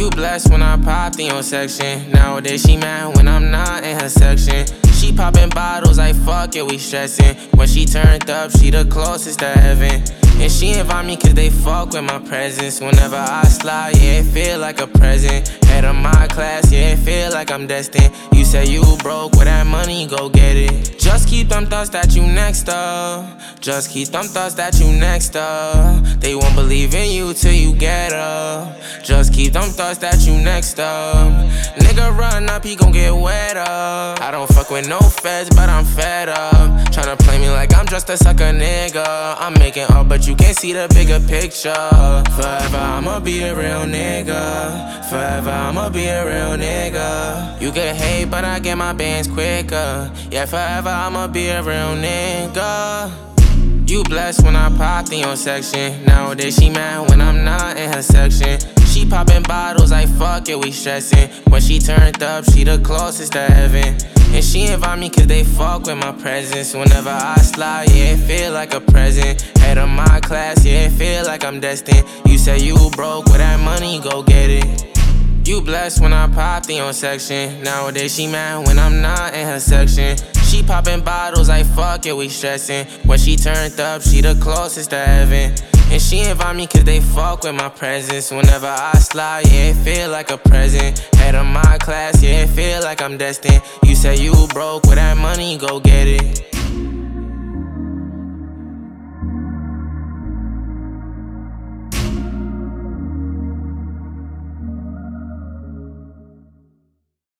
You blessed when I popped in your section. Nowadays she mad when I'm not in her section. She popping bottles like fuck it, we stressin'. When she turned up, she the closest to heaven. And she invite me cause they fuck with my presence. Whenever I slide, yeah, it feel like a present. Head of my class, yeah, it feel like I'm destined. You say you broke, with that money, go get it. Just keep them thoughts that you next up. Just keep them thoughts that you next up. They won't believe in you till you get up. Just keep them thoughts that you next up. Nigga run up, he gon' get wet up. I don't fuck with no feds, but I'm fed up. Tryna play me like I'm just a sucker nigga. I'm making up, but you can't see the bigger picture. Forever I'ma be a real nigga. Forever I'ma be a real nigga. You get hate, but I get my bands quicker. Yeah, forever I'ma be a real nigga. You blessed when I popped in your section. Nowadays she mad when I'm not in her section. She popping bottles like fuck it, we stressin'. When she turned up, she the closest to heaven. And she invite me cause they fuck with my presence. Whenever I slide, yeah, it feel like a present. Head of my class, yeah, it feel like I'm destined. You say you broke, with that money, go get it. You blessed when I popped in your section. Nowadays she mad when I'm not in her section. She popping bottles like fuck it, we stressin'. When she turned up, she the closest to heaven. And she invite me cause they fuck with my presence. Whenever I slide, yeah, it feel like a present. Head of my class, yeah, it feel like I'm destined. You say you broke, with that money, go get it.